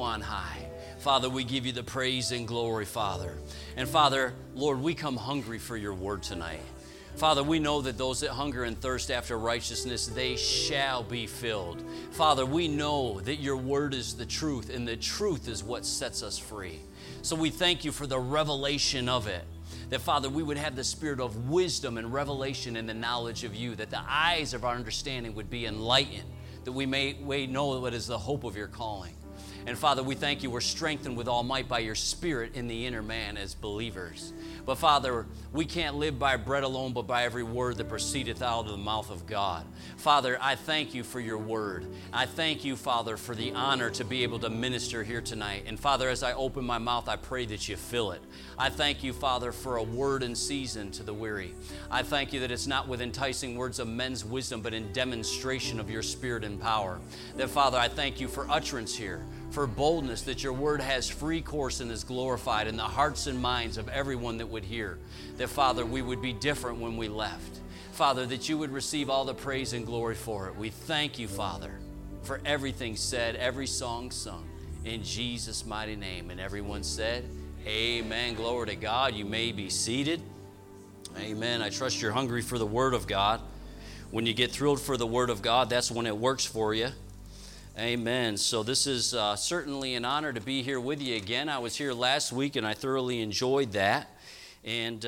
on high. Father, we give you the praise and glory, Father. And Father, Lord, we come hungry for your word tonight. Father, we know that those that hunger and thirst after righteousness, they shall be filled. Father, we know that your word is the truth, and the truth is what sets us free. So we thank you for the revelation of it. That, Father, we would have the spirit of wisdom and revelation in the knowledge of you, that the eyes of our understanding would be enlightened, that we may know what is the hope of your calling. And Father, we thank you, we're strengthened with all might by your Spirit in the inner man as believers. But Father, we can't live by bread alone, but by every word that proceedeth out of the mouth of God. Father, I thank you for your word. I thank you, Father, for the honor to be able to minister here tonight. And Father, as I open my mouth, I pray that you fill it. I thank you, Father, for a word in season to the weary. I thank you that it's not with enticing words of men's wisdom, but in demonstration of your Spirit and power. That, Father, I thank you for utterance here, for boldness, that your word has free course and is glorified in the hearts and minds of everyone that would hear. That, Father, we would be different when we left. Father, that you would receive all the praise and glory for it. We thank you, Father, for everything said, every song sung, in Jesus' mighty name. And everyone said, amen. Glory to God. You may be seated. Amen. I trust you're hungry for the word of God. When you get thrilled for the word of God, that's when it works for you. Amen. So this is certainly an honor to be here with you again. I was here last week and I thoroughly enjoyed that. And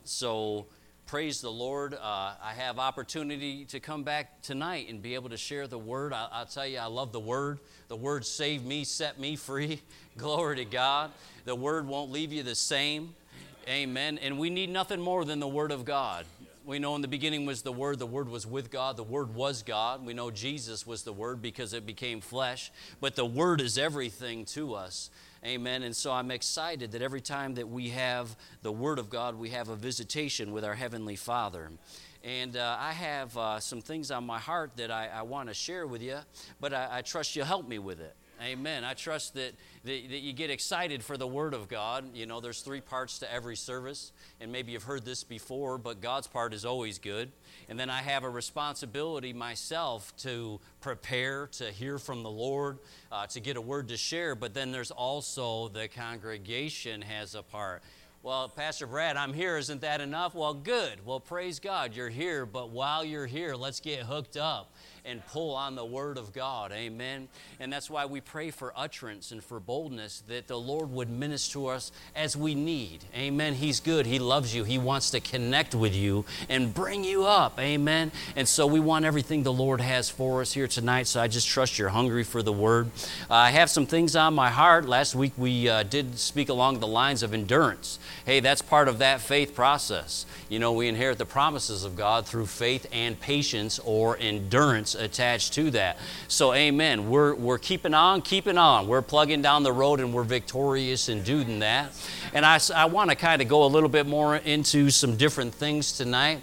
so praise the Lord. I have opportunity to come back tonight and be able to share the word. I'll tell you, I love the word. The word saved me, set me free. Glory to God. The word won't leave you the same. Amen. And we need nothing more than the word of God. We know in the beginning was the Word was with God, the Word was God. We know Jesus was the Word because it became flesh, but the Word is everything to us. Amen. And so I'm excited that every time that we have the Word of God, we have a visitation with our Heavenly Father. And I have some things on my heart that I want to share with you, but I trust you'll help me with it. Amen. I trust that you get excited for the Word of God. You know, there's 3 parts to every service, and maybe you've heard this before, but God's part is always good. And then I have a responsibility myself to prepare, to hear from the Lord, to get a word to share, but then there's also the congregation has a part. Well, Pastor Brad, I'm here. Isn't that enough? Well, good. Well, praise God. You're here, but while you're here, let's get hooked up and pull on the Word of God. Amen. And that's why we pray for utterance and for boldness, that the Lord would minister to us as we need. Amen. He's good. He loves you. He wants to connect with you and bring you up. Amen. And so we want everything the Lord has for us here tonight. So I just trust you're hungry for the Word. I have some things on my heart. Last week we did speak along the lines of endurance. Hey, that's part of that faith process. You know, we inherit the promises of God through faith and patience or endurance attached to that. So amen. We're keeping on. We're plugging down the road and we're victorious in doing that. And I want to kind of go a little bit more into some different things tonight.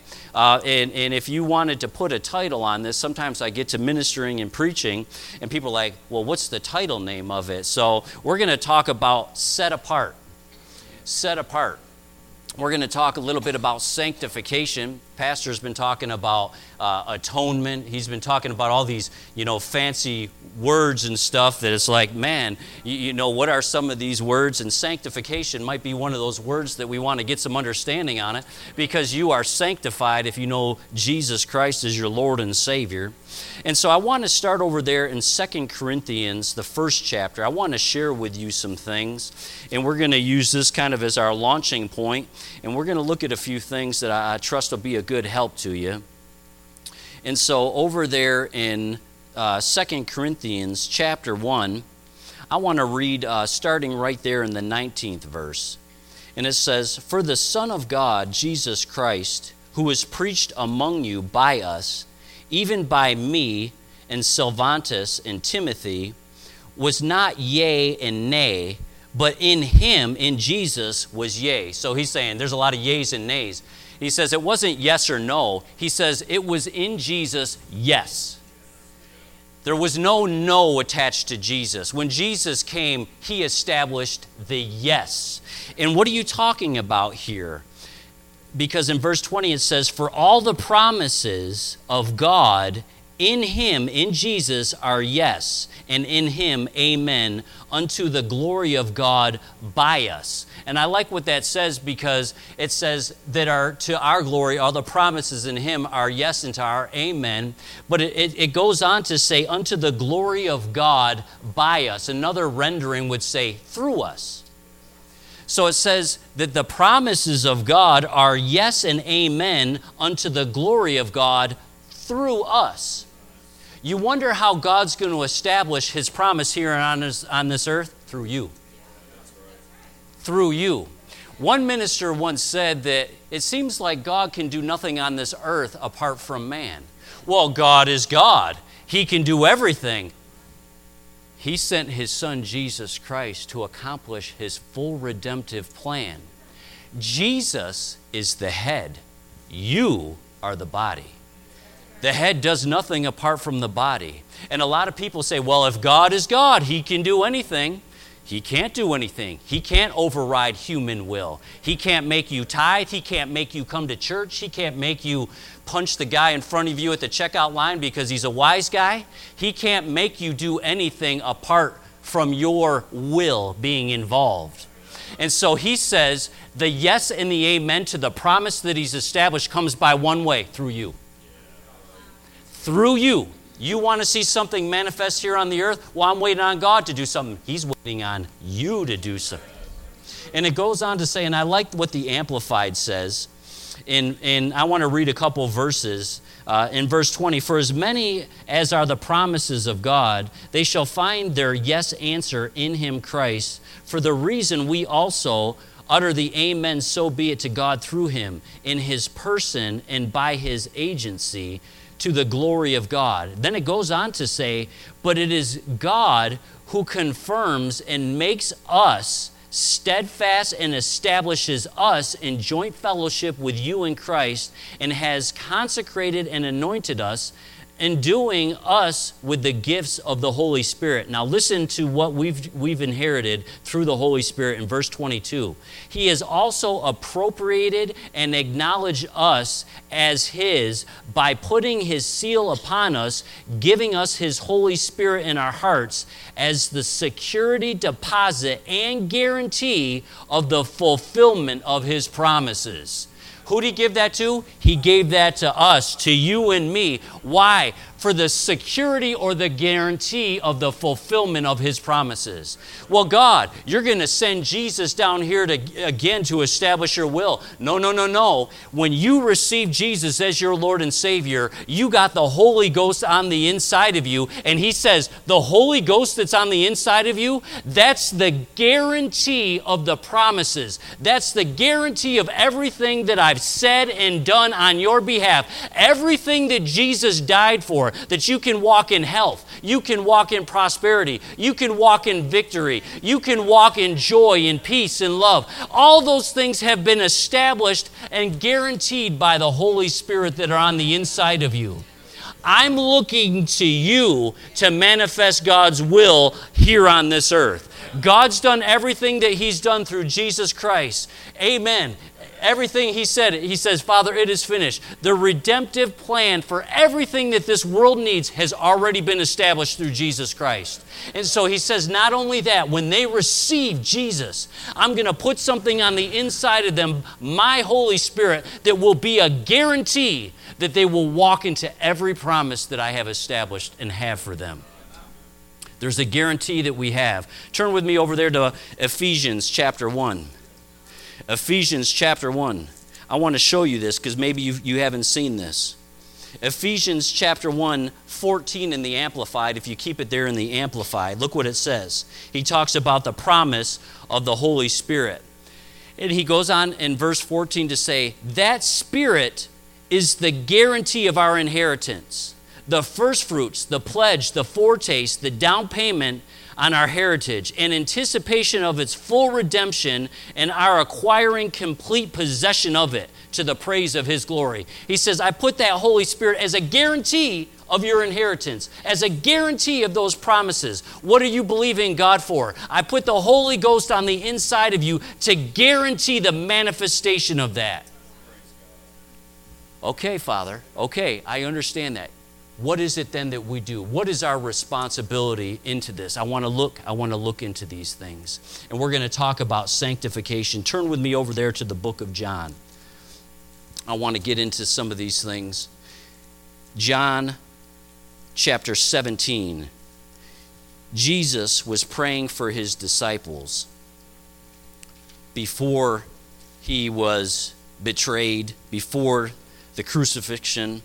And if you wanted to put a title on this, sometimes I get to ministering and preaching and people are like, well, what's the title name of it? So we're going to talk about set apart. Set apart. We're going to talk a little bit about sanctification. Pastor's been talking about atonement. He's been talking about all these, fancy words and stuff that it's like, man, what are some of these words? And sanctification might be one of those words that we want to get some understanding on it, because you are sanctified if you know Jesus Christ is your Lord and Savior. And so I want to start over there in 2 Corinthians, the 1st chapter. I want to share with you some things, and we're going to use this kind of as our launching point, and we're going to look at a few things that I trust will be a good help to you. And so over there in 2 Corinthians chapter 1, I want to read starting right there in the 19th verse. And it says, "For the Son of God, Jesus Christ, who was preached among you by us, even by me and Silvanus and Timothy, was not yea and nay, but in him, in Jesus, was yea." So he's saying there's a lot of yeas and nays. He says it wasn't yes or no. He says it was in Jesus, yes. There was no no attached to Jesus. When Jesus came, he established the yes. And what are you talking about here? Because in verse 20 it says, "For all the promises of God In him, in Jesus, are yes, and in him, amen, unto the glory of God by us. And I like what that says, because it says that to our glory, all the promises in him are yes and to our amen. But it goes on to say, unto the glory of God by us. Another rendering would say, through us. So it says that the promises of God are yes and amen unto the glory of God through us. You wonder how God's going to establish his promise here on this earth? Through you. Through you. One minister once said that it seems like God can do nothing on this earth apart from man. Well, God is God. He can do everything. He sent his son Jesus Christ to accomplish his full redemptive plan. Jesus is the head. You are the body. The head does nothing apart from the body. And a lot of people say, well, if God is God, he can do anything. He can't do anything. He can't override human will. He can't make you tithe. He can't make you come to church. He can't make you punch the guy in front of you at the checkout line because he's a wise guy. He can't make you do anything apart from your will being involved. And so he says the yes and the amen to the promise that he's established comes by one way, through you. Through you. You want to see something manifest here on the earth? Well, I'm waiting on God to do something. He's waiting on you to do something. And it goes on to say, and I like what the Amplified says, and I want to read a couple verses. In verse 20, for as many as are the promises of God, they shall find their yes answer in him Christ. For the reason we also utter the amen, so be it to God through him, in his person and by his agency, to the glory of God. Then it goes on to say, but it is God who confirms and makes us steadfast and establishes us in joint fellowship with you in Christ, and has consecrated and anointed us, enduing us with the gifts of the Holy Spirit. Now listen to what we've inherited through the Holy Spirit in verse 22. He has also appropriated and acknowledged us as his by putting his seal upon us, giving us his Holy Spirit in our hearts as the security deposit and guarantee of the fulfillment of his promises. Who did he give that to? He gave that to us, to you and me. Why? For the security or the guarantee of the fulfillment of his promises. Well, God, you're going to send Jesus down here again to establish your will. No. When you receive Jesus as your Lord and Savior, you got the Holy Ghost on the inside of you. And he says, the Holy Ghost that's on the inside of you, that's the guarantee of the promises. That's the guarantee of everything that I've said and done on your behalf. Everything that Jesus died for, that you can walk in health, you can walk in prosperity, you can walk in victory, you can walk in joy and peace and love. All those things have been established and guaranteed by the Holy Spirit that are on the inside of you. I'm looking to you to manifest God's will here on this earth. God's done everything that he's done through Jesus Christ. Amen. Everything he says, Father, it is finished. The redemptive plan for everything that this world needs has already been established through Jesus Christ. And so he says, not only that, when they receive Jesus, I'm going to put something on the inside of them, my Holy Spirit, that will be a guarantee that they will walk into every promise that I have established and have for them. There's a guarantee that we have. Turn with me over there to Ephesians chapter 1. Ephesians chapter 1. I want to show you this because maybe you haven't seen this. Ephesians chapter 1, 14 in the Amplified. If you keep it there in the Amplified, look what it says. He talks about the promise of the Holy Spirit. And he goes on in verse 14 to say, that Spirit is the guarantee of our inheritance, the first fruits, the pledge, the foretaste, the down payment on our heritage, in anticipation of its full redemption and our acquiring complete possession of it to the praise of his glory. He says, I put that Holy Spirit as a guarantee of your inheritance, as a guarantee of those promises. What are you believing God for? I put the Holy Ghost on the inside of you to guarantee the manifestation of that. Okay, Father. Okay, I understand that. what is it then that we do? What is our responsibility into this? I want to look into these things. And we're going to talk about sanctification. Turn with me over there to the book of John. I want to get into some of these things. John chapter 17. Jesus was praying for his disciples before he was betrayed, before the crucifixion.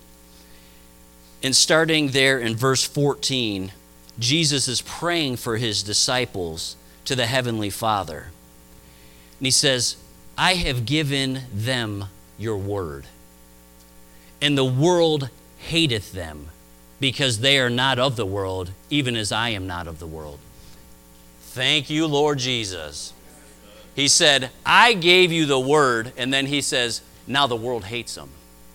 And starting there in verse 14, Jesus is praying for his disciples to the Heavenly Father. And he says, I have given them your word, and the world hateth them, because they are not of the world, even as I am not of the world. Thank you, Lord Jesus. He said, I gave you the word, and then he says, now the world hates them.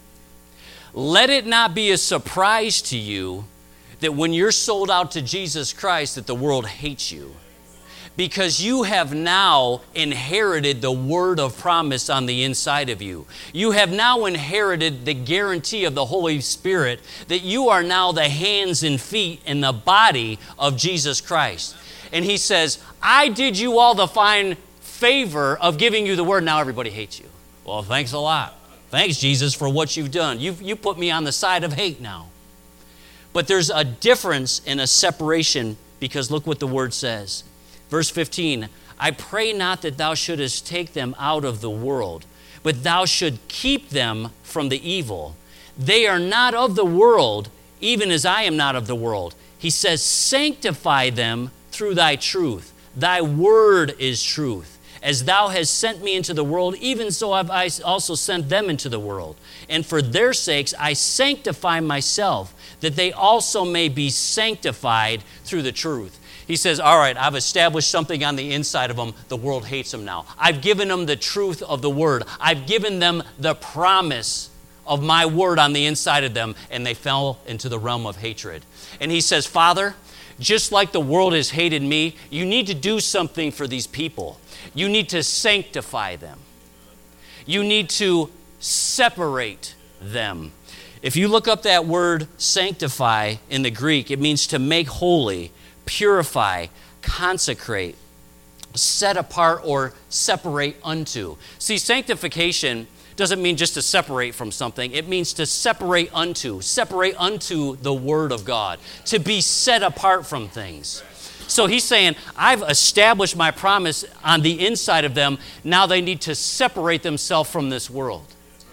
Let it not be a surprise to you that when you're sold out to Jesus Christ, that the world hates you. Because you have now inherited the word of promise on the inside of you. You have now inherited the guarantee of the Holy Spirit that you are now the hands and feet and the body of Jesus Christ. And he says, I did you all the fine favor of giving you the word. Now everybody hates you. Well, thanks a lot. Thanks, Jesus, for what you've done. You put me on the side of hate now. But there's a difference and a separation, because look what the word says. Verse 15, I pray not that thou shouldest take them out of the world, but thou should keep them from the evil. They are not of the world, even as I am not of the world. He says, sanctify them through thy truth. Thy word is truth. As thou hast sent me into the world, even so have I also sent them into the world. And for their sakes I sanctify myself, that they also may be sanctified through the truth. He says, all right, I've established something on the inside of them. The world hates them now. I've given them the truth of the word. I've given them the promise of my word on the inside of them, and they fell into the realm of hatred. And he says, Father, just like the world has hated me, you need to do something for these people. You need to sanctify them. You need to separate them. If you look up that word sanctify in the Greek, it means to make holy, purify, consecrate, set apart, or separate unto. See, sanctification doesn't mean just to separate from something. It means to separate unto the Word of God, to be set apart from things. So he's saying, I've established my promise on the inside of them. Now they need to separate themselves from this world.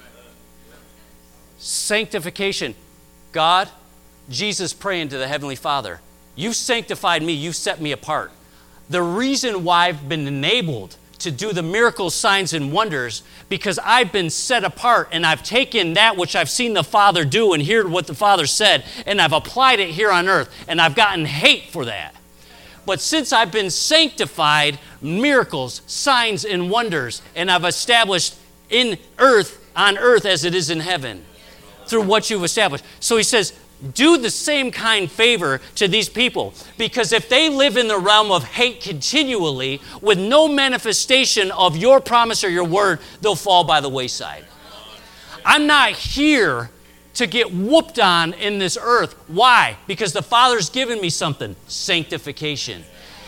Sanctification. God, Jesus praying to the Heavenly Father, you've sanctified me, you've set me apart. The reason why I've been enabled to do the miracles, signs, and wonders, because I've been set apart and I've taken that which I've seen the Father do and heard what the Father said, and I've applied it here on earth, and I've gotten hate for that. But since I've been sanctified, miracles, signs, and wonders, and I've established on earth as it is in heaven, through what you've established. So he says, do the same kind favor to these people, because if they live in the realm of hate continually with no manifestation of your promise or your word, they'll fall by the wayside. I'm not here to get whooped on in this earth. Why? Because the Father's given me something, sanctification.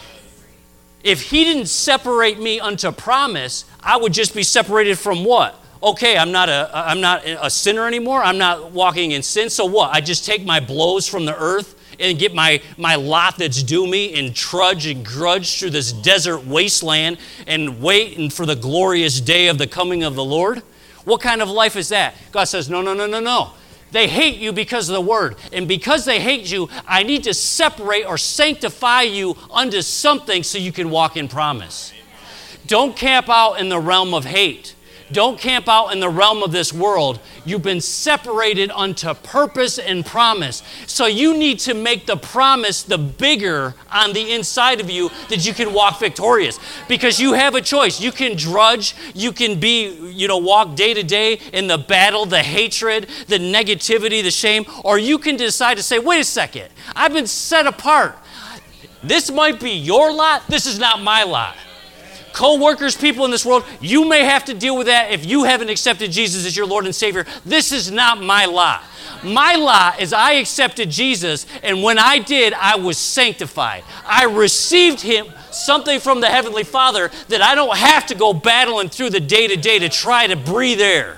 If he didn't separate me unto promise, I would just be separated from what? Okay, I'm not a sinner anymore. I'm not walking in sin. So what? I just take my blows from the earth and get my lot that's due me and trudge and grudge through this desert wasteland and wait for the glorious day of the coming of the Lord? What kind of life is that? God says, no. They hate you because of the word. And because they hate you, I need to separate or sanctify you unto something so you can walk in promise. Don't camp out in the realm of hate. Don't camp out in the realm of this world. You've been separated unto purpose and promise. So you need to make the promise the bigger on the inside of you that you can walk victorious. Because you have a choice. You can drudge. You can walk day to day in the battle, the hatred, the negativity, the shame. Or you can decide to say, wait a second. I've been set apart. This might be your lot. This is not my lot. Co-workers, people in this world, you may have to deal with that if you haven't accepted Jesus as your Lord and Savior. This is not my lot. My lot is I accepted Jesus, and when I did, I was sanctified. I received him, something from the Heavenly Father that I don't have to go battling through the day-to-day to try to breathe air.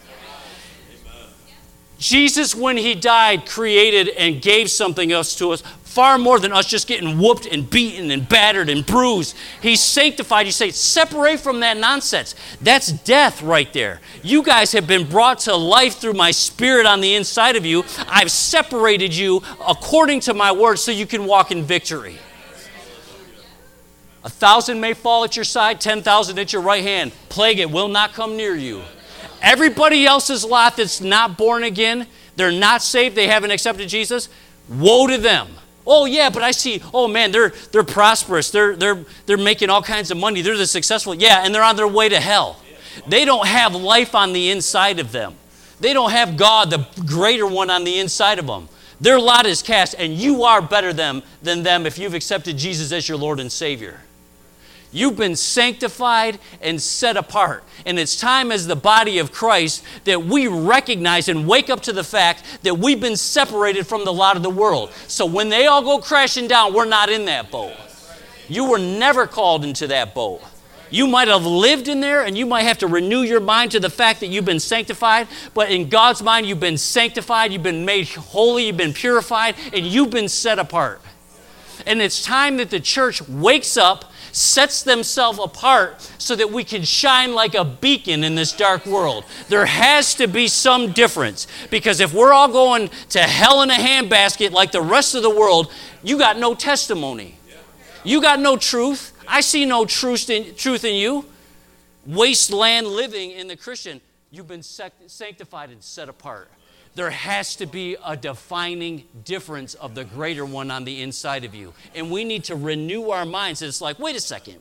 Jesus, when he died, created and gave something else to us, far more than us just getting whooped and beaten and battered and bruised. He sanctified. You say, separate from that nonsense. That's death right there. You guys have been brought to life through my Spirit on the inside of you. I've separated you according to my word so you can walk in victory. 1,000 may fall at your side, 10,000 at your right hand. Plague it will not come near you. Everybody else's lot that's not born again, they're not saved, they haven't accepted Jesus, woe to them. Oh yeah, but I see, oh man, they're prosperous, they're making all kinds of money, they're the successful. Yeah, and they're on their way to hell. They don't have life on the inside of them. They don't have God, the greater one, on the inside of them. Their lot is cast, and you are better than them if you've accepted Jesus as your Lord and Savior. You've been sanctified and set apart. And it's time as the body of Christ that we recognize and wake up to the fact that we've been separated from the lot of the world. So when they all go crashing down, we're not in that boat. You were never called into that boat. You might have lived in there, and you might have to renew your mind to the fact that you've been sanctified. But in God's mind, you've been sanctified, you've been made holy, you've been purified, and you've been set apart. And it's time that the church wakes up, sets themselves apart so that we can shine like a beacon in this dark world. There has to be some difference, because if we're all going to hell in a handbasket like the rest of the world, you got no testimony. You got no truth. I see no truth in you. Wasteland living in the Christian. You've been sanctified and set apart. There has to be a defining difference of the greater one on the inside of you. And we need to renew our minds. It's like, wait a second.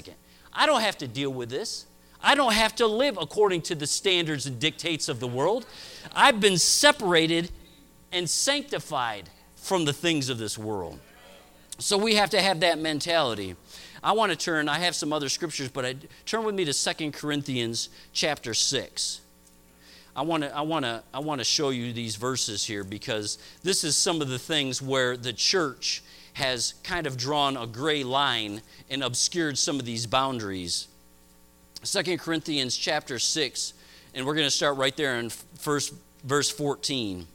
I don't have to deal with this. I don't have to live according to the standards and dictates of the world. I've been separated and sanctified from the things of this world. So we have to have that mentality. I want to turn, I have some other scriptures, but turn with me to 2 Corinthians chapter 6. I want to show you these verses here, because this is some of the things where the church has kind of drawn a gray line and obscured some of these boundaries. 2 Corinthians chapter 6, and we're going to start right there in verse 14.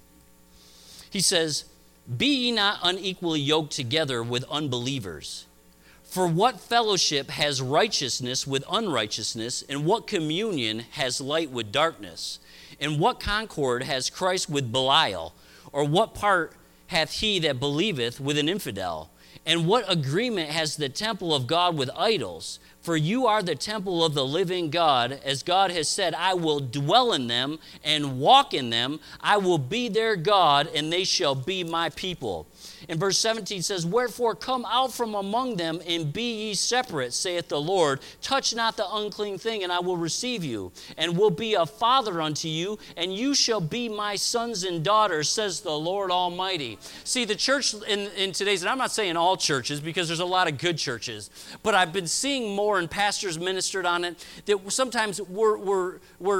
He says, "Be ye not unequally yoked together with unbelievers. For what fellowship has righteousness with unrighteousness, and what communion has light with darkness? And what concord has Christ with Belial? Or what part hath he that believeth with an infidel? And what agreement has the temple of God with idols? For you are the temple of the living God, as God has said, I will dwell in them and walk in them. I will be their God, and they shall be my people." And verse 17 says, "Wherefore come out from among them, and be ye separate, saith the Lord. Touch not the unclean thing, and I will receive you, and will be a father unto you, and you shall be my sons and daughters, says the Lord Almighty." See, the church in today's, and I'm not saying all churches, because there's a lot of good churches, but I've been seeing more, and pastors ministered on it, that sometimes we're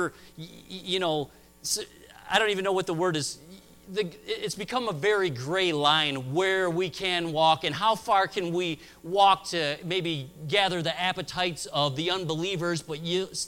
you know, I don't even know what the word is. It's become a very gray line where we can walk and how far can we walk to maybe gather the appetites of the unbelievers, but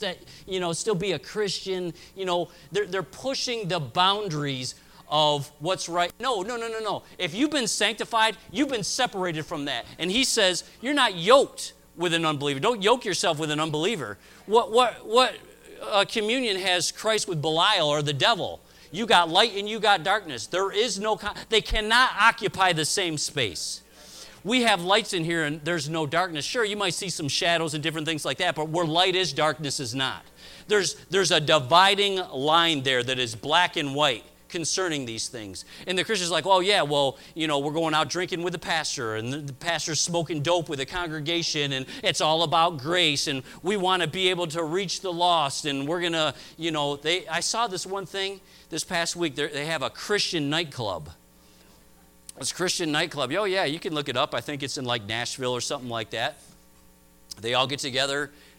still be a Christian. You know, they're pushing the boundaries of what's right. No. If you've been sanctified, you've been separated from that. And he says, you're not yoked with an unbeliever. Don't yoke yourself with an unbeliever. What communion has Christ with Belial or the devil? You got light and you got darkness. They cannot occupy the same space. We have lights in here and there's no darkness. Sure, you might see some shadows and different things like that, but where light is, darkness is not. There's a dividing line there that is black and white concerning these things. And the Christian's like, we're going out drinking with the pastor, and the pastor's smoking dope with the congregation, and it's all about grace, and we want to be able to reach the lost, and we're going to, I saw this one thing this past week. They have a Christian nightclub. It's a Christian nightclub. Oh, yeah, you can look it up. I think it's in like Nashville or something like that. They all get together.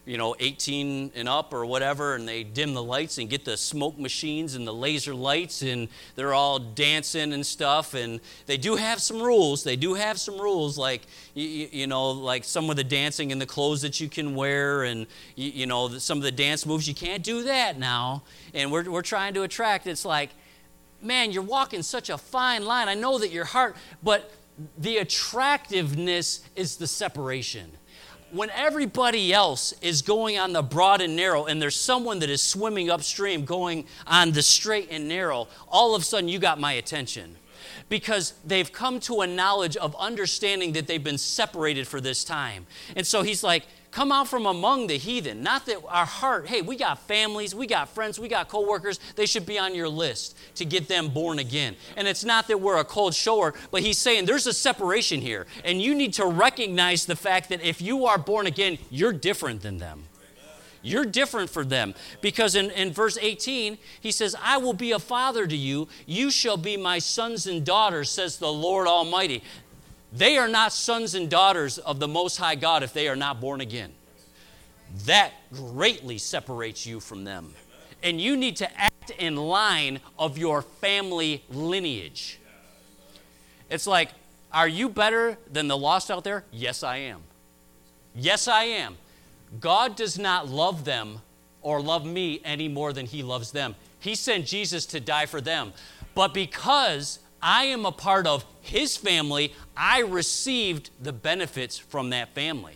18 and up or whatever, and they dim the lights and get the smoke machines and the laser lights, and they're all dancing and stuff. And they do have some rules. Like, like some of the dancing and the clothes that you can wear, and, some of the dance moves. You can't do that now. And we're trying to attract. It's like, man, you're walking such a fine line. I know that your heart, but the attractiveness is the separation. When everybody else is going on the broad and narrow, and there's someone that is swimming upstream going on the straight and narrow, all of a sudden you got my attention. Because they've come to a knowledge of understanding that they've been separated for this time. And so he's like, come out from among the heathen. Not that our heart, hey, we got families, we got friends, we got coworkers. They should be on your list to get them born again. And it's not that we're a cold shower, but he's saying there's a separation here. And you need to recognize the fact that if you are born again, you're different than them. You're different from them. Because in verse 18, he says, I will be a father to you. You shall be my sons and daughters, says the Lord Almighty. They are not sons and daughters of the Most High God if they are not born again. That greatly separates you from them. And you need to act in line of your family lineage. It's like, are you better than the lost out there? Yes, I am. Yes, I am. God does not love them or love me any more than he loves them. He sent Jesus to die for them. But because I am a part of his family, I received the benefits from that family.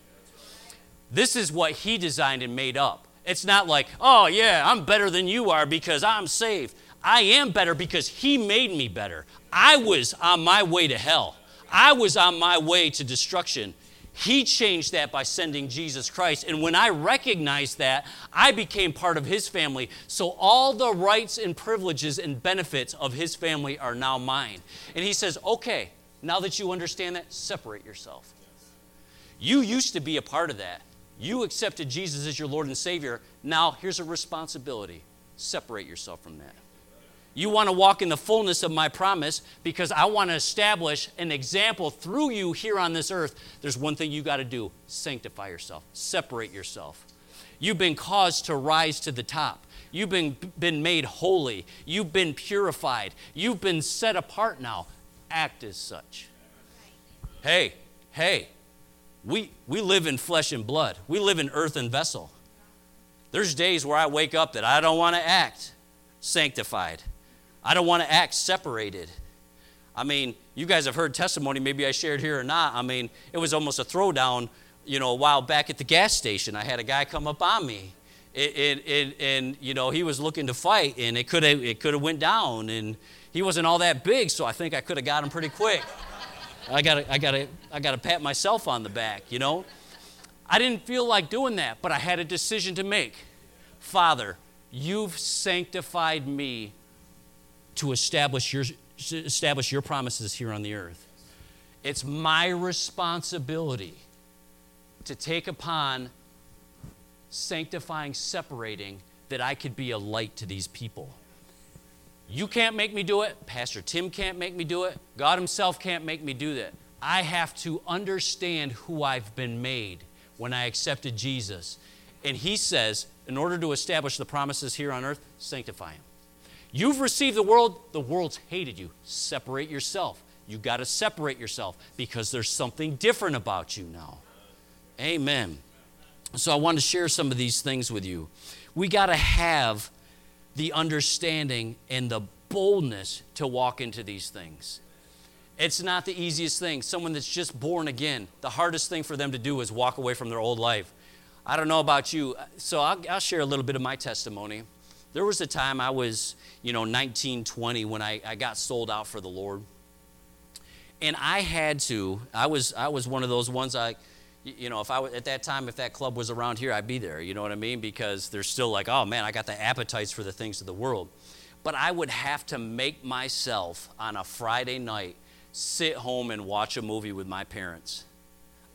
This is what he designed and made up. It's not like, oh yeah, I'm better than you are because I'm saved. I am better because he made me better. I was on my way to hell. I was on my way to destruction. He changed that by sending Jesus Christ. And when I recognized that, I became part of his family. So all the rights and privileges and benefits of his family are now mine. And he says, okay, now that you understand that, separate yourself. You used to be a part of that. You accepted Jesus as your Lord and Savior. Now here's a responsibility. Separate yourself from that. You want to walk in the fullness of my promise because I want to establish an example through you here on this earth. There's one thing you got to do. Sanctify yourself. Separate yourself. You've been caused to rise to the top. You've been made holy. You've been purified. You've been set apart now. Act as such. Hey, we live in flesh and blood. We live in earth and vessel. There's days where I wake up that I don't want to act sanctified. I don't want to act separated. I mean, you guys have heard testimony, maybe I shared here or not. I mean, it was almost a throwdown, a while back at the gas station. I had a guy come up on me, and he was looking to fight, and it could have went down, and he wasn't all that big, so I think I could have got him pretty quick. I gotta pat myself on the back, I didn't feel like doing that, but I had a decision to make. Father, you've sanctified me to establish your promises here on the earth. It's my responsibility to take upon sanctifying, separating, that I could be a light to these people. You can't make me do it. Pastor Tim can't make me do it. God himself can't make me do that. I have to understand who I've been made when I accepted Jesus. And he says, in order to establish the promises here on earth, sanctify him. You've received the world's hated you. Separate yourself. You've got to separate yourself because there's something different about you now. Amen. So I want to share some of these things with you. We got to have the understanding and the boldness to walk into these things. It's not the easiest thing. Someone that's just born again, the hardest thing for them to do is walk away from their old life. I don't know about you, so I'll share a little bit of my testimony. There was a time I was, 19, 20 when I got sold out for the Lord. And I was one of those ones if I was at that time, if that club was around here, I'd be there, you know what I mean? Because they're still like, oh man, I got the appetites for the things of the world. But I would have to make myself on a Friday night sit home and watch a movie with my parents.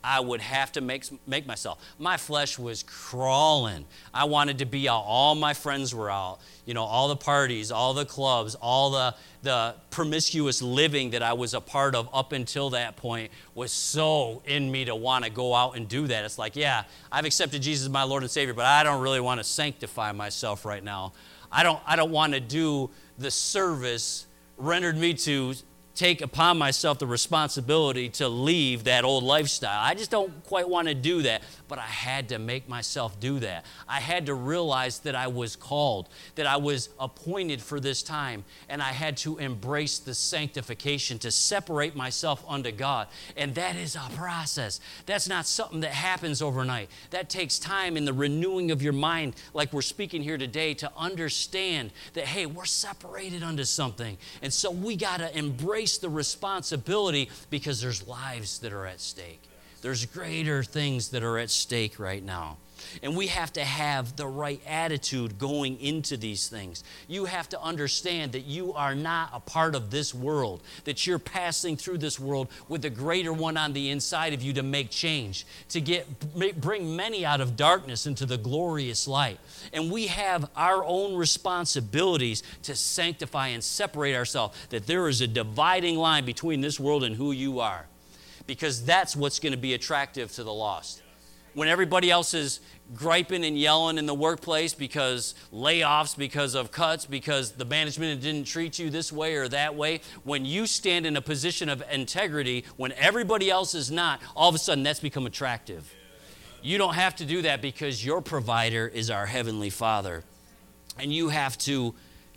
I would have to make myself. My flesh was crawling. I wanted to be out. All my friends were out. All the parties, all the clubs, all the promiscuous living that I was a part of up until that point was so in me to want to go out and do that. It's like, yeah, I've accepted Jesus as my Lord and Savior, but I don't really want to sanctify myself right now. I don't want to do the service rendered me to take upon myself the responsibility to leave that old lifestyle. I just don't quite want to do that, but I had to make myself do that. I had to realize that I was called, that I was appointed for this time, and I had to embrace the sanctification to separate myself unto God. And that is a process. That's not something that happens overnight. That takes time in the renewing of your mind, like we're speaking here today, to understand that, hey, we're separated unto something. And so we got to embrace the responsibility because there's lives that are at stake. There's greater things that are at stake right now. And we have to have the right attitude going into these things. You have to understand that you are not a part of this world, that you're passing through this world with a greater one on the inside of you to make change, to bring many out of darkness into the glorious light. And we have our own responsibilities to sanctify and separate ourselves, that there is a dividing line between this world and who you are, because that's what's going to be attractive to the lost. When everybody else is griping and yelling in the workplace because layoffs, because of cuts, because the management didn't treat you this way or that way, when you stand in a position of integrity, when everybody else is not, all of a sudden that's become attractive. You don't have to do that because your provider is our Heavenly Father. And you have to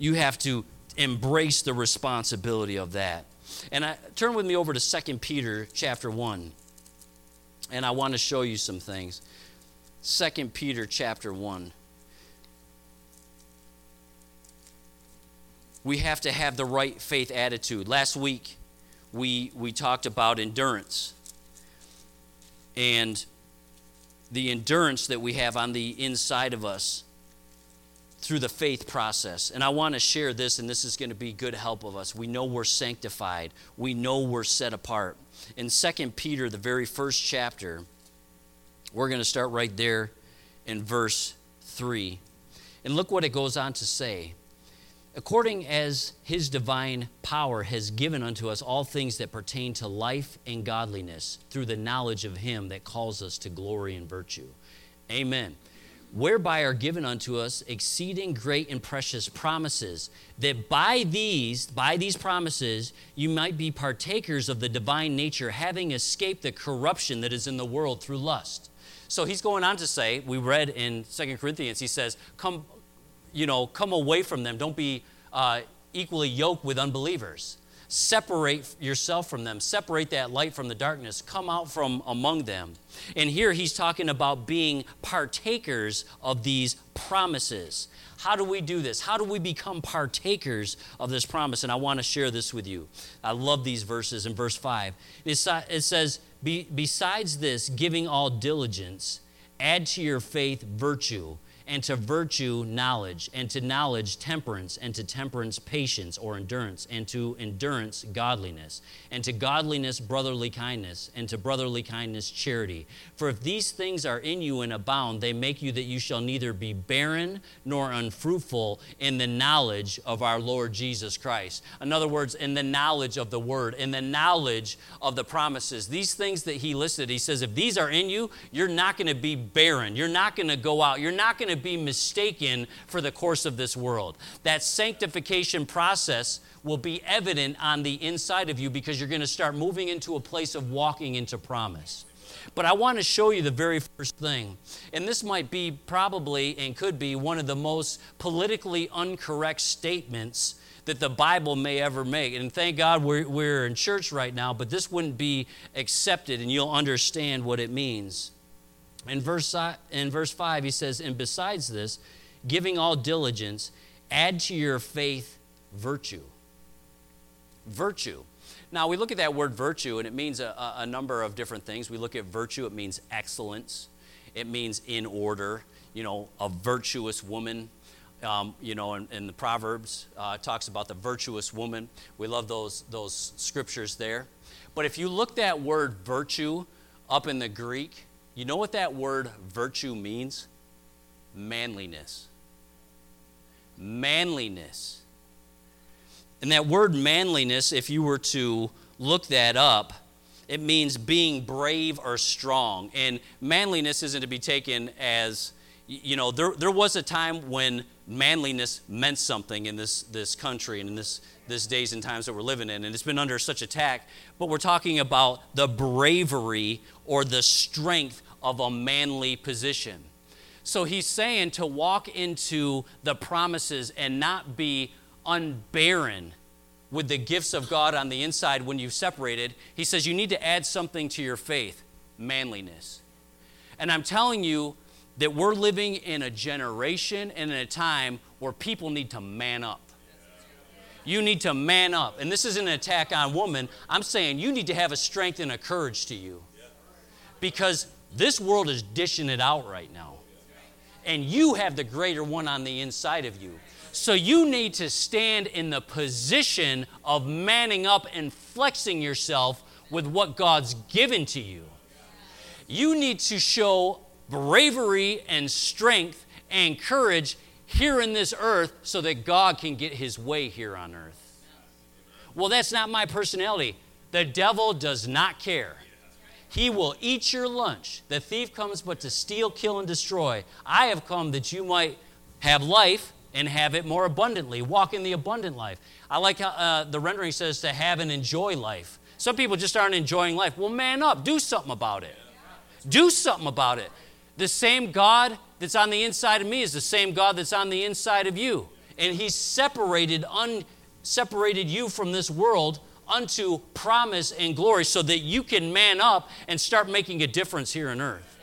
embrace the responsibility of that. And turn with me over to 2 Peter chapter 1. And I want to show you some things. 2 Peter chapter 1. We have to have the right faith attitude. Last week, we talked about endurance. And the endurance that we have on the inside of us through the faith process. And I want to share this, and this is going to be good help of us. We know we're sanctified. We know we're set apart. In 2 Peter, the very first chapter, we're going to start right there in verse 3. And look what it goes on to say. According as his divine power has given unto us all things that pertain to life and godliness, through the knowledge of him that calls us to glory and virtue. Amen. Whereby are given unto us exceeding great and precious promises, that by these promises you might be partakers of the divine nature, having escaped the corruption that is in the world through lust. So he's going on to say, we read in 2 Corinthians, he says, come away from them. Don't be equally yoked with unbelievers. Separate yourself from them. Separate that light from the darkness. Come out from among them. And here he's talking about being partakers of these promises. How do we do this? How do we become partakers of this promise? And I want to share this with you. I love these verses in verse 5. It says, besides this, giving all diligence, add to your faith virtue, and to virtue knowledge, and to knowledge temperance, and to temperance patience or endurance, and to endurance godliness, and to godliness brotherly kindness, and to brotherly kindness charity. For if these things are in you and abound, they make you that you shall neither be barren nor unfruitful in the knowledge of our Lord Jesus Christ. In other words, in the knowledge of the word, in the knowledge of the promises. These things that he listed, he says, if these are in you, you're not going to be barren. You're not going to go out. You're not going to be mistaken for the course of this world. That sanctification process will be evident on the inside of you because you're going to start moving into a place of walking into promise. But I want to show you the very first thing. And this might be probably and could be one of the most politically incorrect statements that the Bible may ever make. And thank God we're in church right now, but this wouldn't be accepted, and you'll understand what it means. In verse 5, he says, and besides this, giving all diligence, add to your faith virtue. Virtue. Now, we look at that word virtue, and it means a number of different things. We look at virtue, it means excellence. It means in order, a virtuous woman. In the Proverbs, talks about the virtuous woman. We love those scriptures there. But if you look that word virtue up in the Greek, you know what that word virtue means? Manliness. Manliness. And that word manliness, if you were to look that up, it means being brave or strong. And manliness isn't to be taken as, there was a time when manliness meant something in this country and in this days and times that we're living in. And it's been under such attack. But we're talking about the bravery or the strength of a manly position. So he's saying to walk into the promises and not be unbarren with the gifts of God on the inside when you've separated. He says you need to add something to your faith, manliness. And I'm telling you that we're living in a generation and in a time where people need to man up. You need to man up. And this isn't an attack on women. I'm saying you need to have a strength and a courage to you. Because this world is dishing it out right now. And you have the greater one on the inside of you. So you need to stand in the position of manning up and flexing yourself with what God's given to you. You need to show bravery and strength and courage here in this earth so that God can get his way here on earth. Well, that's not my personality. The devil does not care. He will eat your lunch. The thief comes but to steal, kill, and destroy. I have come that you might have life and have it more abundantly. Walk in the abundant life. I like how the rendering says to have and enjoy life. Some people just aren't enjoying life. Well, man up. Do something about it. Do something about it. The same God that's on the inside of me is the same God that's on the inside of you. And he's separated you from this world unto promise and glory so that you can man up and start making a difference here on earth.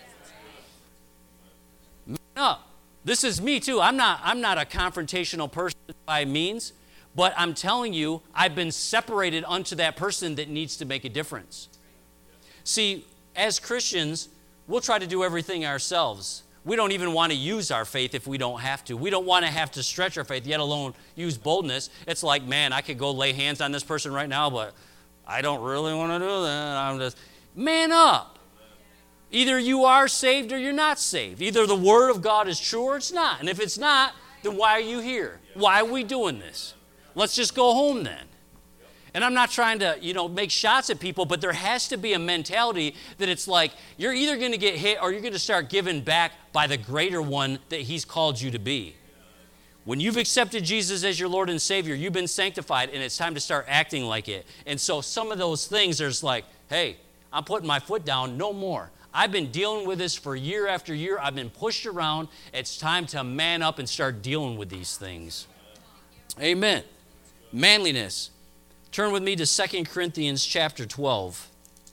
Man up. This is me too. I'm not a confrontational person by means, but I'm telling you, I've been separated unto that person that needs to make a difference. See, as Christians, we'll try to do everything ourselves. We don't even want to use our faith if we don't have to. We don't want to have to stretch our faith, yet alone use boldness. It's like, man, I could go lay hands on this person right now, but I don't really want to do that. I'm just, man up. Either you are saved or you're not saved. Either the Word of God is true or it's not. And if it's not, then why are you here? Why are we doing this? Let's just go home then. And I'm not trying to, make shots at people, but there has to be a mentality that it's like you're either going to get hit or you're going to start giving back by the greater one that he's called you to be. When you've accepted Jesus as your Lord and Savior, you've been sanctified, and it's time to start acting like it. And so some of those things, there's like, hey, I'm putting my foot down, no more. I've been dealing with this for year after year. I've been pushed around. It's time to man up and start dealing with these things. Amen. Manliness. Turn with me to 2 Corinthians chapter 12.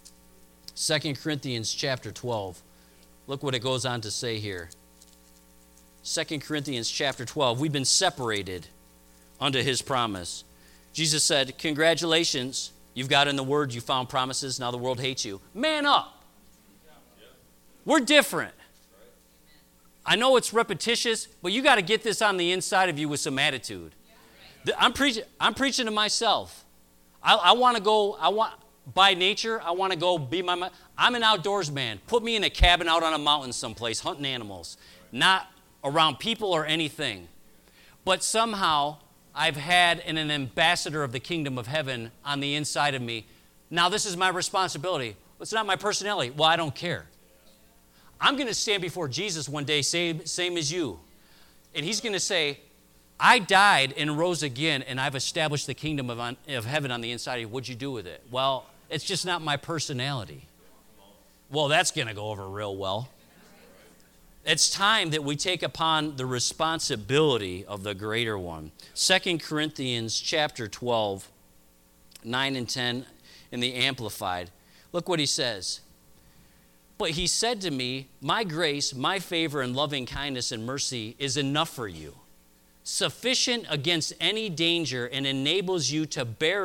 2 Corinthians chapter 12. Look what it goes on to say here. 2 Corinthians chapter 12. We've been separated unto his promise. Jesus said, congratulations. You've got in the word, you found promises. Now the world hates you. Man up. We're different. I know it's repetitious, but you got to get this on the inside of you with some attitude. I'm preaching to myself. I want to go, by nature, I want to go be I'm an outdoors man. Put me in a cabin out on a mountain someplace, hunting animals, not around people or anything. But somehow, I've had an ambassador of the kingdom of heaven on the inside of me. Now, this is my responsibility. It's not my personality. Well, I don't care. I'm going to stand before Jesus one day, same as you. And he's going to say, I died and rose again, and I've established the kingdom of heaven on the inside of you. What'd you do with it? Well, it's just not my personality. Well, that's going to go over real well. It's time that we take upon the responsibility of the greater one. 2 Corinthians chapter 12, 9 and 10 in the Amplified. Look what he says. But he said to me, my grace, my favor, and loving kindness and mercy is enough for you, sufficient against any danger, and enables you to bear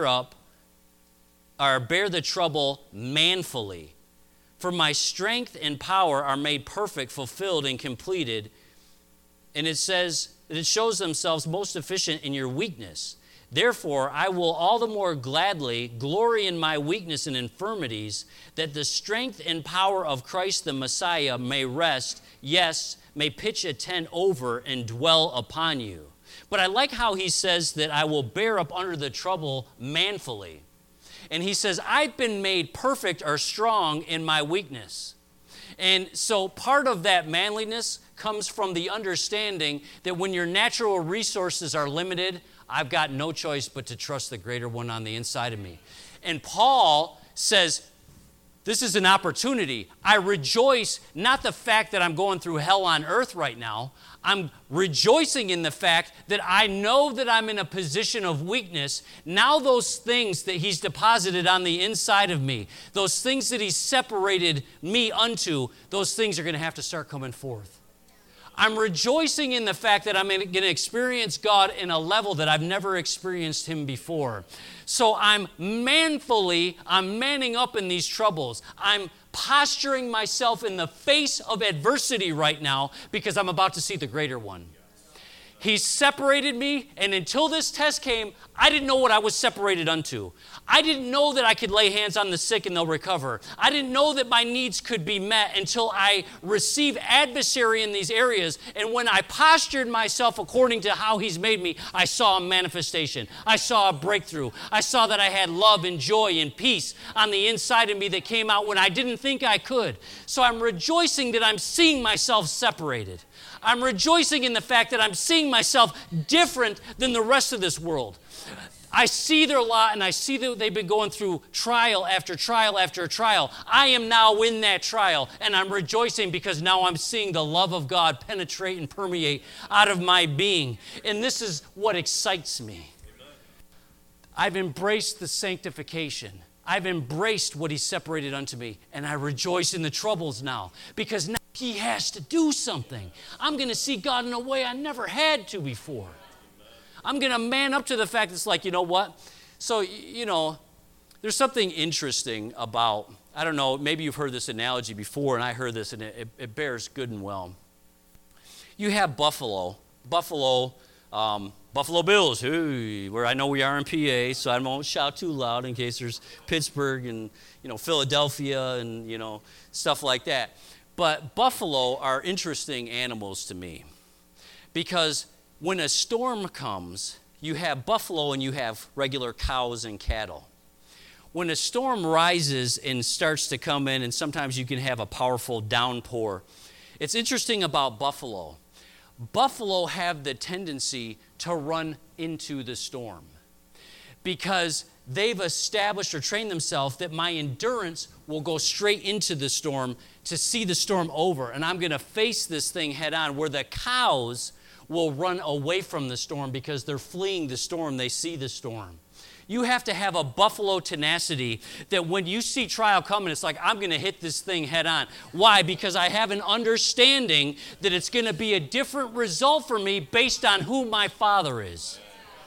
the trouble manfully. For my strength and power are made perfect, fulfilled, and completed. And it says, it shows themselves most efficient in your weakness. Therefore, I will all the more gladly glory in my weakness and infirmities, that the strength and power of Christ the Messiah may rest, yes, may pitch a tent over and dwell upon you. But I like how he says that I will bear up under the trouble manfully. And he says, I've been made perfect or strong in my weakness. And so part of that manliness comes from the understanding that when your natural resources are limited, I've got no choice but to trust the greater one on the inside of me. And Paul says, this is an opportunity. I rejoice, not the fact that I'm going through hell on earth right now. I'm rejoicing in the fact that I know that I'm in a position of weakness. Now those things that he's deposited on the inside of me, those things that he's separated me unto, those things are going to have to start coming forth. I'm rejoicing in the fact that I'm going to experience God in a level that I've never experienced him before. So I'm manning up in these troubles. I'm posturing myself in the face of adversity right now because I'm about to see the greater one. He separated me, and until this test came, I didn't know what I was separated unto. I didn't know that I could lay hands on the sick and they'll recover. I didn't know that my needs could be met until I received adversary in these areas. And when I postured myself according to how he's made me, I saw a manifestation. I saw a breakthrough. I saw that I had love and joy and peace on the inside of me that came out when I didn't think I could. So I'm rejoicing that I'm seeing myself separated. I'm rejoicing in the fact that I'm seeing myself different than the rest of this world. I see their lot, and I see that they've been going through trial after trial after trial. I am now in that trial, and I'm rejoicing because now I'm seeing the love of God penetrate and permeate out of my being. And this is what excites me. I've embraced the sanctification. I've embraced what he separated unto me, and I rejoice in the troubles now because now he has to do something. I'm going to see God in a way I never had to before. I'm going to man up to the fact it's like, you know what? So, there's something interesting about, I don't know, maybe you've heard this analogy before, and I heard this, and it bears good and well. You have Buffalo Bills, where I know we are in PA, so I won't shout too loud in case there's Pittsburgh and, Philadelphia and, stuff like that. But buffalo are interesting animals to me because when a storm comes, you have buffalo and you have regular cows and cattle. When a storm rises and starts to come in, and sometimes you can have a powerful downpour, it's interesting about buffalo. Buffalo have the tendency to run into the storm because they've established or trained themselves that my endurance will go straight into the storm to see the storm over. And I'm going to face this thing head on, where the cows will run away from the storm because they're fleeing the storm. They see the storm. You have to have a buffalo tenacity that when you see trial coming, it's like, I'm going to hit this thing head on. Why? Because I have an understanding that it's going to be a different result for me based on who my Father is.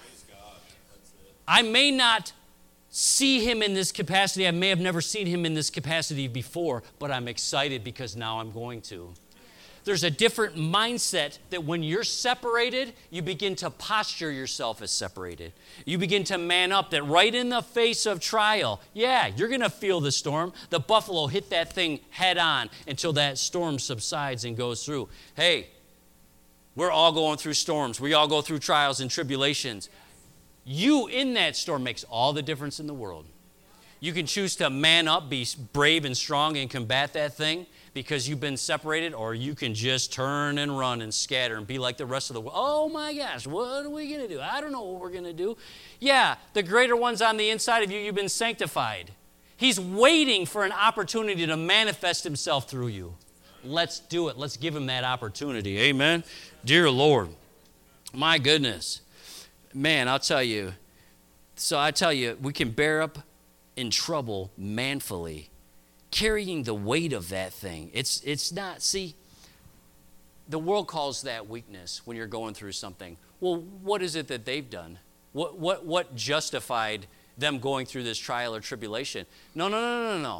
I may not see him in this capacity. I may have never seen him in this capacity before, but I'm excited because now I'm going to. There's a different mindset that when you're separated, you begin to posture yourself as separated. You begin to man up that right in the face of trial, you're going to feel the storm. The buffalo hit that thing head on until that storm subsides and goes through. Hey, we're all going through storms. We all go through trials and tribulations. You in that storm makes all the difference in the world. You can choose to man up, be brave and strong and combat that thing because you've been separated, or you can just turn and run and scatter and be like the rest of the world. Oh my gosh, what are we going to do? I don't know what we're going to do. Yeah, the greater one's on the inside of you. You've been sanctified. He's waiting for an opportunity to manifest himself through you. Let's do it. Let's give him that opportunity. Amen. Dear Lord, my goodness. Man, I'll tell you. So I tell you, we can bear up in trouble manfully, carrying the weight of that thing. It's not, see, the world calls that weakness when you're going through something. Well, what is it that they've done? What justified them going through this trial or tribulation? No.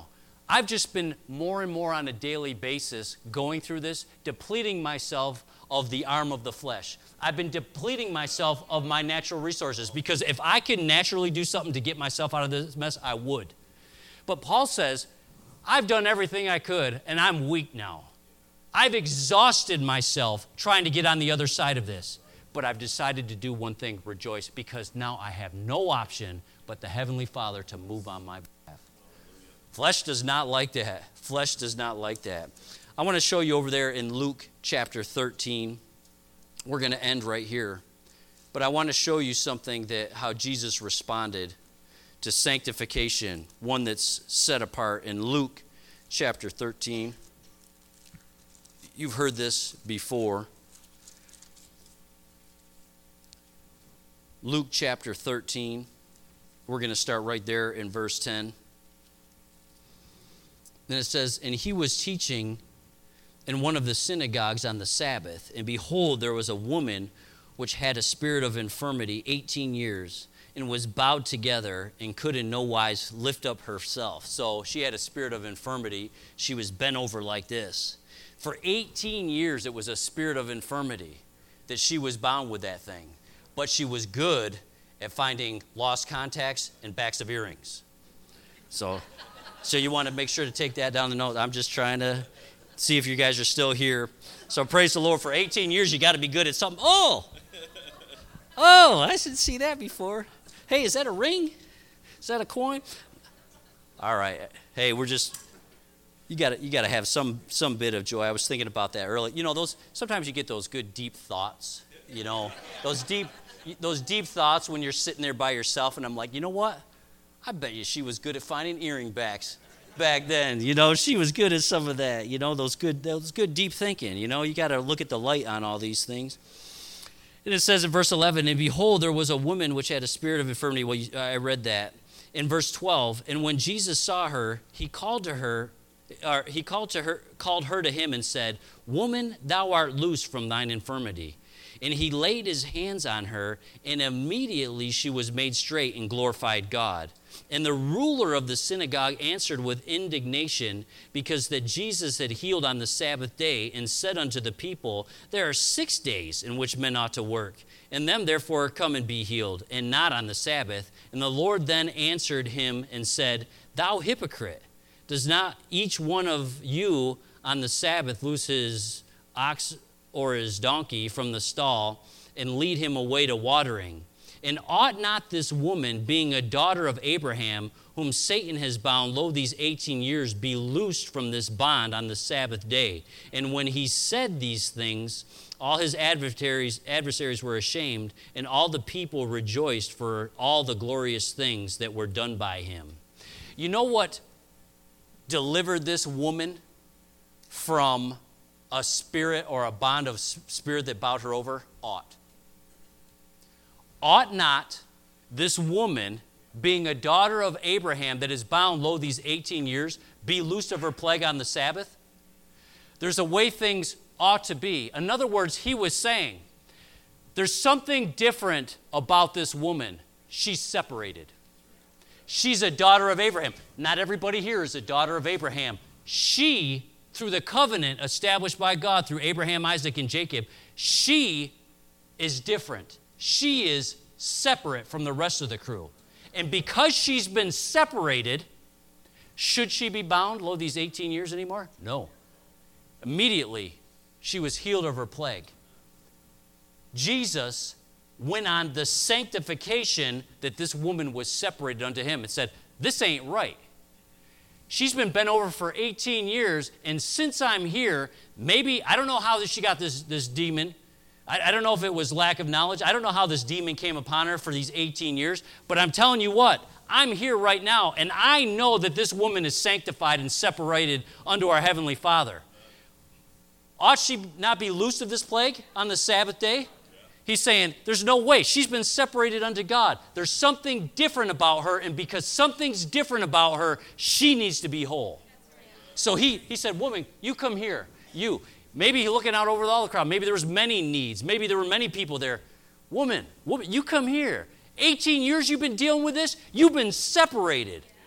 I've just been more and more on a daily basis going through this, depleting myself of the arm of the flesh. I've been depleting myself of my natural resources, because if I could naturally do something to get myself out of this mess, I would. But Paul says, I've done everything I could, and I'm weak now. I've exhausted myself trying to get on the other side of this. But I've decided to do one thing, rejoice, because now I have no option but the Heavenly Father to move on my behalf. Flesh does not like that. Flesh does not like that. I want to show you over there in Luke chapter 13. We're going to end right here. But I want to show you something that how Jesus responded to sanctification, one that's set apart in Luke chapter 13. You've heard this before. Luke chapter 13. We're going to start right there in verse 10. Then it says, and he was teaching in one of the synagogues on the Sabbath, and behold, there was a woman which had a spirit of infirmity 18 years, and was bowed together, and could in no wise lift up herself. So she had a spirit of infirmity. She was bent over like this. For 18 years, it was a spirit of infirmity that she was bound with that thing. But she was good at finding lost contacts and backs of earrings. So you want to make sure to take that down the note. I'm just trying to see if you guys are still here. So praise the Lord. For 18 years, you got to be good at something. Oh, I didn't see that before. Hey, is that a ring? Is that a coin? All right. Hey, you got to have some bit of joy. I was thinking about that earlier. You know, sometimes you get those good deep thoughts. You know, those deep thoughts when you're sitting there by yourself, and I'm like, you know what? I bet you she was good at finding earring backs back then. You know, she was good at some of that. You know, those good deep thinking. You know, you got to look at the light on all these things. And it says in verse 11, and behold, there was a woman which had a spirit of infirmity. Well, I read that. In verse 12, and when Jesus saw her, he called her to him and said, Woman, thou art loosed from thine infirmity. And he laid his hands on her, and immediately she was made straight and glorified God. And the ruler of the synagogue answered with indignation, because that Jesus had healed on the Sabbath day, and said unto the people, There are 6 days in which men ought to work, and them therefore come and be healed, and not on the Sabbath. And the Lord then answered him and said, Thou hypocrite, does not each one of you on the Sabbath loose his ox or his donkey from the stall, and lead him away to watering? And ought not this woman, being a daughter of Abraham, whom Satan has bound, lo, these 18 years, be loosed from this bond on the Sabbath day? And when he said these things, all his adversaries were ashamed, and all the people rejoiced for all the glorious things that were done by him. You know what delivered this woman from a spirit or a bond of spirit that bowed her over? Ought not this woman, being a daughter of Abraham that is bound, lo, these 18 years, be loosed of her plague on the Sabbath? There's a way things ought to be. In other words, he was saying, there's something different about this woman. She's separated. She's a daughter of Abraham. Not everybody here is a daughter of Abraham. She, through the covenant established by God through Abraham, Isaac, and Jacob, she is different. She is separate from the rest of the crew. And because she's been separated, should she be bound, lo, these 18 years anymore? No. Immediately, she was healed of her plague. Jesus went on the sanctification that this woman was separated unto him and said, this ain't right. She's been bent over for 18 years, and since I'm here, maybe, I don't know how she got this demon. I don't know if it was lack of knowledge. I don't know how this demon came upon her for these 18 years, but I'm telling you what, I'm here right now, and I know that this woman is sanctified and separated unto our Heavenly Father. Ought she not be loosed of this plague on the Sabbath day? He's saying, there's no way. She's been separated unto God. There's something different about her, and because something's different about her, she needs to be whole. So he said, woman, you come here. You. Maybe looking out over all the crowd. Maybe there was many needs. Maybe there were many people there. Woman, you come here. 18 years you've been dealing with this. You've been separated.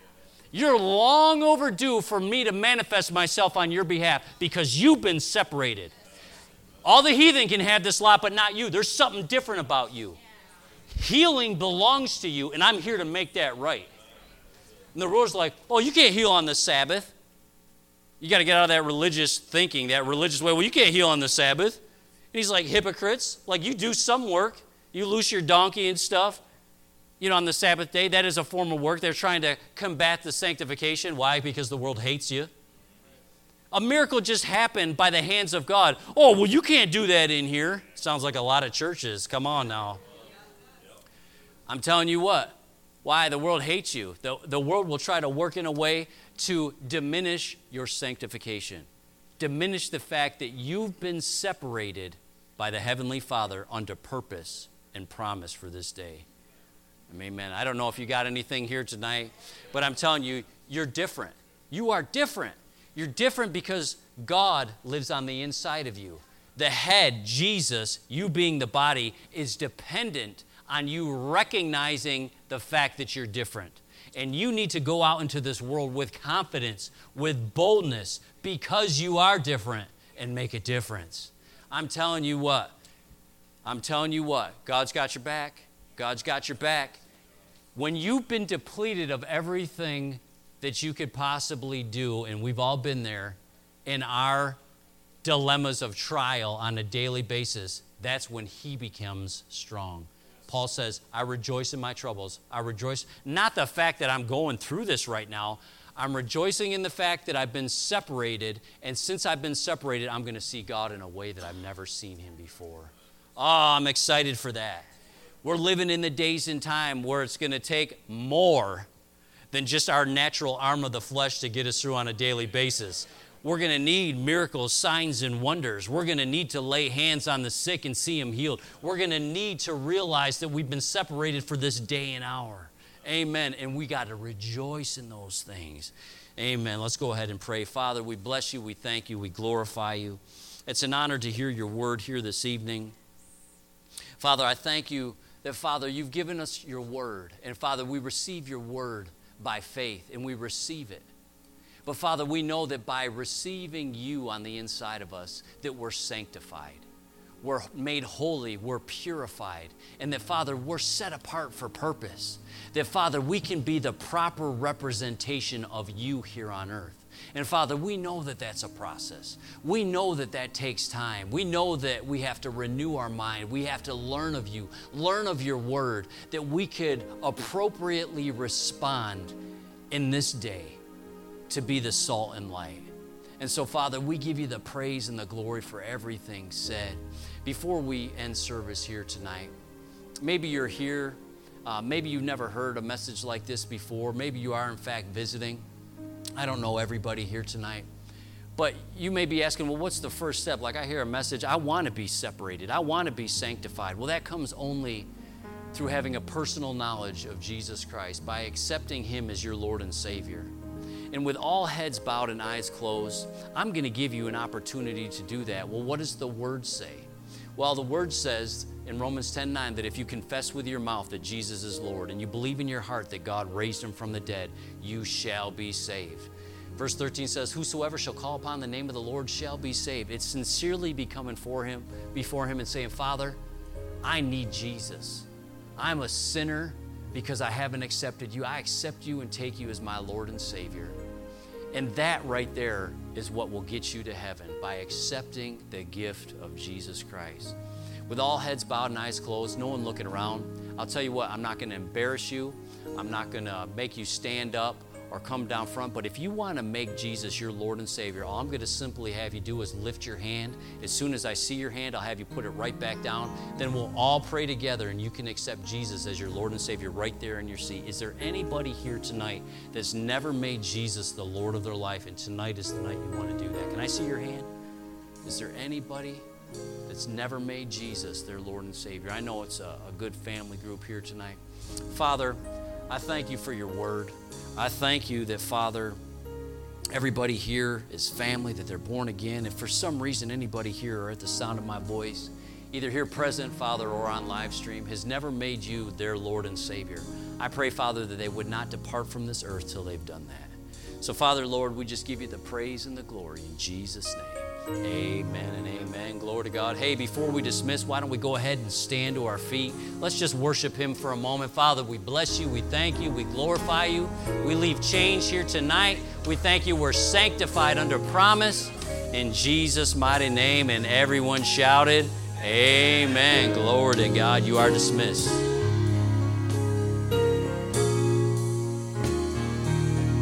You're long overdue for me to manifest myself on your behalf because you've been separated. All the heathen can have this lot, but not you. There's something different about you. Healing belongs to you, and I'm here to make that right. And the ruler's like, oh, you can't heal on the Sabbath. You got to get out of that religious thinking, that religious way. Well, you can't heal on the Sabbath. And he's like, hypocrites, like you do some work. You loose your donkey and stuff, on the Sabbath day. That is a form of work. They're trying to combat the sanctification. Why? Because the world hates you. A miracle just happened by the hands of God. Oh, well, you can't do that in here. Sounds like a lot of churches. Come on now. I'm telling you what. Why? The world hates you. The world will try to work in a way to diminish your sanctification. Diminish the fact that you've been separated by the Heavenly Father unto purpose and promise for this day. Amen. I don't know if you got anything here tonight, but I'm telling you, you're different. You are different. You're different because God lives on the inside of you. The head, Jesus, you being the body, is dependent on you recognizing the fact that you're different. And you need to go out into this world with confidence, with boldness, because you are different, and make a difference. I'm telling you what. God's got your back. God's got your back. When you've been depleted of everything that you could possibly do, and we've all been there, in our dilemmas of trial on a daily basis, that's when He becomes strong. Paul says, I rejoice in my troubles. I rejoice, not the fact that I'm going through this right now. I'm rejoicing in the fact that I've been separated, and since I've been separated, I'm going to see God in a way that I've never seen Him before. Oh, I'm excited for that. We're living in the days and time where it's going to take more than just our natural arm of the flesh to get us through on a daily basis. We're going to need miracles, signs, and wonders. We're going to need to lay hands on the sick and see them healed. We're going to need to realize that we've been separated for this day and hour. Amen. And we got to rejoice in those things. Amen. Let's go ahead and pray. Father, we bless you. We thank you. We glorify you. It's an honor to hear your word here this evening. Father, I thank you that, Father, you've given us your word. And, Father, we receive your word by faith, and we receive it. But, Father, we know that by receiving you on the inside of us, that we're sanctified. We're made holy, we're purified, and that, Father, we're set apart for purpose. That, Father, we can be the proper representation of you here on earth. And, Father, we know that that's a process. We know that that takes time. We know that we have to renew our mind. We have to learn of you, learn of your word, that we could appropriately respond in this day to be the salt and light. And so, Father, we give you the praise and the glory for everything said. Before we end service here tonight, maybe you're here, maybe you've never heard a message like this before, maybe you are in fact visiting. I don't know everybody here tonight, but you may be asking, well, what's the first step? Like, I hear a message, I want to be separated, I want to be sanctified. Well, that comes only through having a personal knowledge of Jesus Christ, by accepting Him as your Lord and Savior. And with all heads bowed and eyes closed, I'm going to give you an opportunity to do that. Well, what does the Word say? Well, the Word says in Romans 10:9 that if you confess with your mouth that Jesus is Lord and you believe in your heart that God raised Him from the dead, you shall be saved. Verse 13 says, whosoever shall call upon the name of the Lord shall be saved. It's sincerely be coming before Him and saying, Father, I need Jesus. I'm a sinner because I haven't accepted you. I accept you and take you as my Lord and Savior. And that right there is what will get you to heaven, by accepting the gift of Jesus Christ. With all heads bowed and eyes closed, no one looking around, I'll tell you what, I'm not going to embarrass you. I'm not going to make you stand up or come down front. But if you want to make Jesus your Lord and Savior, all I'm going to simply have you do is lift your hand. As soon as I see your hand, I'll have you put it right back down. Then we'll all pray together, and you can accept Jesus as your Lord and Savior right there in your seat. Is there anybody here tonight that's never made Jesus the Lord of their life, and tonight is the night you want to do that? Can I see your hand? Is there anybody that's never made Jesus their Lord and Savior? I know it's a good family group here tonight. Father, I thank you for your word. I thank you that, Father, everybody here is family, that they're born again. If for some reason anybody here or at the sound of my voice, either here present, Father, or on live stream, has never made you their Lord and Savior, I pray, Father, that they would not depart from this earth till they've done that. So, Father, Lord, we just give you the praise and the glory in Jesus' name. Amen and amen. Glory to God. Hey, before we dismiss, why don't we go ahead and stand to our feet? Let's just worship Him for a moment. Father, we bless you. We thank you. We glorify you. We leave change here tonight. We thank you. We're sanctified under promise in Jesus' mighty name. And everyone shouted, amen. Glory to God. You are dismissed.